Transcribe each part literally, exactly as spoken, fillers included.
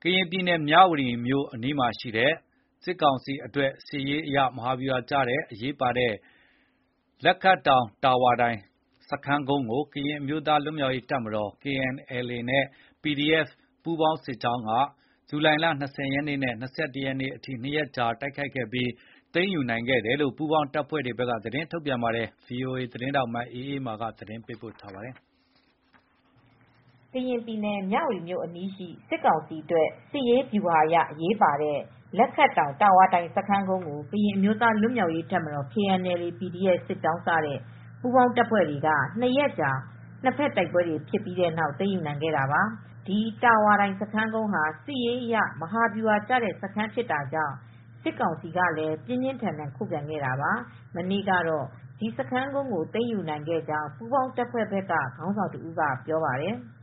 ကရင်ပြည်နယ်မြဝတီမြို့အနီးမှာရှိတဲ့စစ်ကောင်စီအတွက်စစ်ရေးအရမဟာဗျူဟာကျတဲ့အရေးပါတဲ့လက်ခတ်တောင်တာဝါတိုင်စခန်းကုန်းကိုကရင်အမျိုးသားလွတ်မြောက်ရေးတပ်မတော် K N L A နဲ့ P D F ပူးပေါင်းစစ်ကြောင်းကဇူလိုင်လ၂၀ရက်နေ့နဲ့၂၁ရက်နေ့အထိနှစ်ရက်ကြာတိုက်ခိုက်ခဲ့ပြီးသိမ်းယူနိုင်ခဲ့တယ်လို့ပူးပေါင်းတပ်ဖွဲ့တွေဘက်ကသတင်းထုတ်ပြန်ပါတယ်။ ဗွီအိုအေသတင်းထောက်မအေးအေးမာကသတင်းပေးပို့ထားပါတယ်။ကရင်ပြည်နယ်မြဝတီမြို့အနီးရှိစစ်ကောင်စီအတွက်စစ်ရေးဗျူဟာအရအရေးပါတဲ့လက်ခတ်တောင်တာဝါတိုင်စခန်းကုန်းကိုကရင်အမျိုးသားလွတ်မြောက်ရေးတပ်မတော် K N L A ၊ P D F စစ်ကြောင်းစတဲ့ပူးပေါင်းတပ်ဖွဲ့တွေကနှစ်ရက်ကြာနှစ်ဖက်တိုက်ပွဲတွေဖြစ်ပြီးတဲ့နောက်သိမ်းယူနိုင်ခဲ့တာပါ။ ဒီတာဝါတိုင်စခန်းကုန်းဟာစစ်ရေးအရမဟာဗျူဟာကျတဲ့စခန်းဖြစ်တာကြောင့်စစ်ကောင်စီကလည်းပြင်းပြင်းထန်ထန်ခုခံခဲ့တာပါ။ မနေ့ကတော့ဒီစခန်းကုန်းကိုသိမ်းယူနိုင်ခဲ့ကြောင်းပူးပေါင်းတပ်ဖွဲ့ဘက်ကခေါင်းဆောင်တဦးကပြောပါတယ်။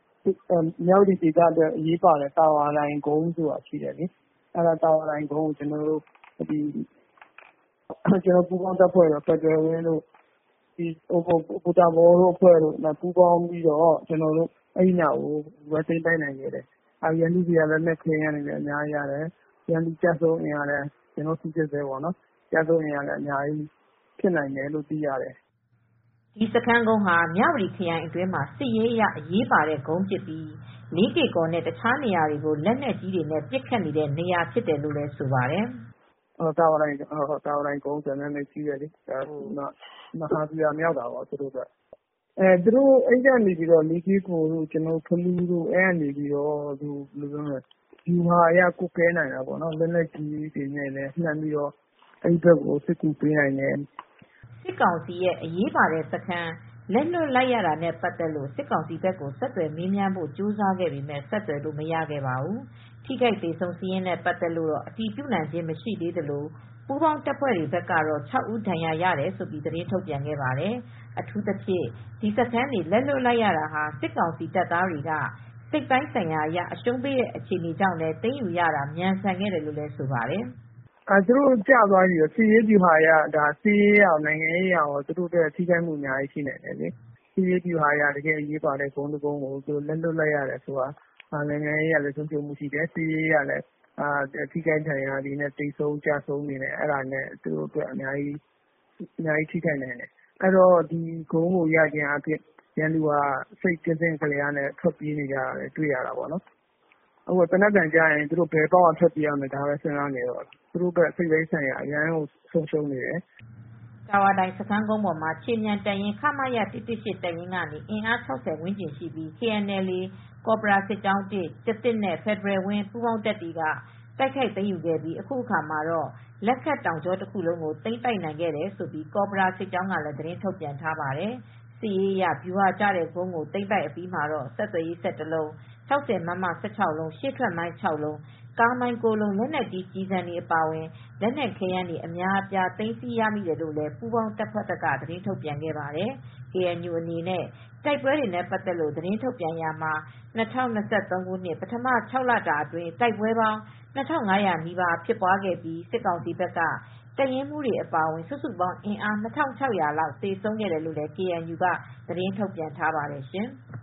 "မြဝတီဒေသအတွက်အရေးပါတဲ့တာဝါတိုင်ကုန်းဆိုတာရှိတယ်လေ။ အဲဒီတာဝါတိုင်ကုန်းကိုကျနော်တို့ပူးပေါင်းတပ်ဖွဲ့တွေ ဖက်ဒရယ်ဝင်းတို့ ပူတာဘောတို့အဖွဲ့တို့ပူးပေါင်းပြီးအဲဒီနေရာကိုသိမ်းပိုက်နိုင်ခဲ့တယ်။ ရန်သူဆီကလက်နက်ခဲယမ်းတွေလည်းအများကြီးရတယ်။ ရန်သူကျဆုံးအင်အားလည်းကျနော်တို့စိစစ်ဆဲပေါ့နော်။ ကျဆုံးအင်အားလည်းအများကြီးဖြစ်နိုင်တယ်လို့သိရတယ်။ " ဒီစခန်းကုန်းဟာမြဝတီခရိုင်အတွင်းမှာစစ်ရေးအရအရေးပါတဲ့ကုန်းဖြစ်ပြီးလေးကေ့ကော်နဲ့တခြားနေရာတွေကိုလက်နက်ကြီးတွေနဲ့ပစ်ခတ်နေတဲ့နေရာဖြစ်တယ်လို့လည်းဆိုပါတယ်။ "တာဝါတိုင်ကုန်းဆိုတာလက်နက်ကြီးတွေလေ။ မဟာဗျူဟာမြောက်တာပေါ့သူတို့အတွက်။ သူတို့အဲဒီကနေလေးကေ့ကော်တို့ဖလူးတို့အဲဒီကနေဗျူဟာအရကွပ်ကဲနိုင်တာပေါ့နော်။ လက်နက်ကြီးတွေနဲ့လည်းလှမ်းပြီးအဲဒီဘက်ကိုစစ်ကူပေးနိုင်တယ်။ " စစ်ကောင်စီရဲ့အရေးပါတဲ့စခန်းလက်လွှတ်လိုက်ရတာနဲ့ပတ်သက်လို့စစ်ကောင်စီဘက်ကိုဆက်သွယ်မေးမြန်းဖို့ကြိုးစားခဲ့ပေမဲ့ဆက်သွယ်လို့မရခဲ့ပါဘူး။ ထိခိုက်သေဆုံးစာရင်းနဲ့ပတ်သက်လို့အတည်ပြုနိုင်ခြင်းမရှိသေးသလိုပူးပေါင်းတပ်ဖွဲ့တွေဘက်ကတော့ခြောက်ဦးဒဏ်ရာရတယ်လို့သတင်းထုတ်ပြန်ခဲ့ပါတယ်။ အထူးသဖြင့်ဒီစခန်းတွေလက်လွှတ်လိုက်ရတာဟာစစ်ကောင်စီတပ်သားတွေကစိတ်ပိုင်းဆိုင်ရာအရအရှုံးပေးတဲ့အခြေအနေကြောင့်လည်းသိမ်းယူရတာမြန်ဆန်ခဲ့တယ်လို့လည်းဆိုပါတယ်။ "သူတို့ကျသွားပြီစစ်ရေးဗျူဟာအရစစ်ရေးအရနိုင်ငံရေးအရသူတို့အတွက်ထိခိုက်မှုအများကြီးရှိနိုင်တယ်။ စစ်ရေးဗျူဟာအရတကယ့်အရေးပါတဲ့ကုန်းတကုန်းကိုလက်လွှတ်လိုက်ရတယ်ဆိုတာနိုင်ငံရေးအရလည်းဆုံးရှုံးမှုရှိတယ်။ စစ်ရေးအရလည်းထိခိုက်ဒဏ်ရာတွေသေဆုံးကျဆုံးတွေနဲ့သူတို့အတွက်အများကြီးထိခိုက်နိုင်တယ်။ အဲဒီတော့ဒီကုန်းကိုရခြင်းအားဖြင့်ရန်သူကစိတ်ကစဉ့်ကလျားနဲ့ထွက်ပြေးနေကြတာတွေ့ရတာပေါ့နော်။ အခုသေနတ်သံကြားရင်သူတို့ဘယ်ပေါက်ကထွက်ပြေးရမလဲဒါပဲစဉ်းစားနေတော့တာ။ သူတို့အတွက်စိတ်ပိုင်းဆိုင်ရာအရမ်းကိုဆုံးရှုံးနေတယ်။ " တာဝါတိုင်စခန်းကုန်းပေါ်မှာခြေမြန်တပ်ရင်း ခမရ ၁၁၈ တပ်ရင်းကနေအင်အား၆၀ဝန်းကျင်ရှိပြီး K N L A ၊ ကော်ပရာစစ်ကြောင်း ၁ ကျားသစ်နဲ့ဖက်ဒရယ်ဝင်းပူးပေါင်းတပ်တွေကတိုက်ခိုက်သိမ်းယူခဲ့ပြီးအခုအခါမှာတော့လက်ခတ်တောင်ကြောတခုလုံးကိုသိမ်းပိုက်နိုင်ခဲ့တယ်လို့ကော်ပရာစစ်ကြောင်းကလည်းသတင်းထုတ်ပြန်ထားပါတယ်။ စစ်ရေးအရဗျူဟာကျတဲ့ကုန်းကိုသိမ်းပိုက်အပြီးမှာတော့ဆက်သွယ်ရေးစက်တလုံး ၆၀မမ ၁၆လုံး ရှေ့ထွက်မိုင်း၆လုံး ကားမိုင်း၉လုံးလက်နက်ကြီးကျည်ဆံတွေအပါအဝင်လက်နက်ခဲယမ်းတွေအများအပြားသိမ်းဆည်းရမိတယ်လို့လည်းပူးပေါင်းတပ်ဖွဲ့ဘက်ကသတင်းထုတ်ပြန်ခဲ့ပါတယ်။ ကေအန်ယူအနေနဲ့တိုက်ပွဲတွေနဲ့ပတ်သက်လို့သတင်းထုတ်ပြန်ရာမှာ၂၀၂၃ခုနှစ်ပထမခြောက်လတာအတွင်းတိုက်ပွဲပေါင်း၂၅၀၀နီးပါးဖြစ်ပွားခဲ့ပြီးစစ်ကောင်စီဘက်ကတပ်ရင်းမှူးတွေအပါအဝင်စုစုပေါင်းအင်အား၂၆၀၀လောက်သေဆုံးခဲ့တယ်လို့ကေအန်ယူကသတင်းထုတ်ပြန်ထားပါတယ်ရှင်။